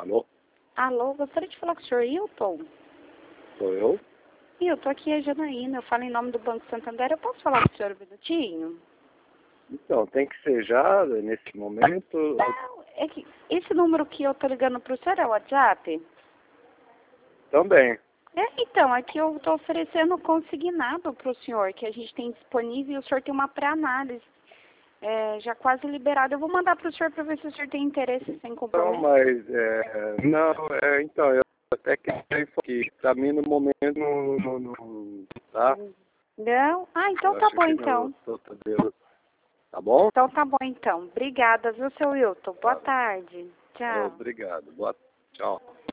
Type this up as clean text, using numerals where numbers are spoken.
Alô? Alô, gostaria de falar com o senhor Hilton? Sou eu? Hilton, aqui é a Janaína, eu falo em nome do Banco Santander. Eu posso falar com o senhor um minutinho? Então, tem que ser já, nesse momento. Não, é que esse número que eu tô ligando pro senhor é o WhatsApp? Também. Então, aqui eu tô oferecendo consignado pro senhor, que a gente tem disponível e o senhor tem uma pré-análise. Já quase liberado. Eu vou mandar pro senhor para ver se o senhor tem interesse sem Não, compromisso. mas, então, eu até queria que pra mim no momento, tá? Não? Ah, então Eu tá acho bom que então. tá bom? Então tá bom então. Obrigada, viu, seu Hilton? Boa Tá. tarde. Tchau. Obrigado. Tchau.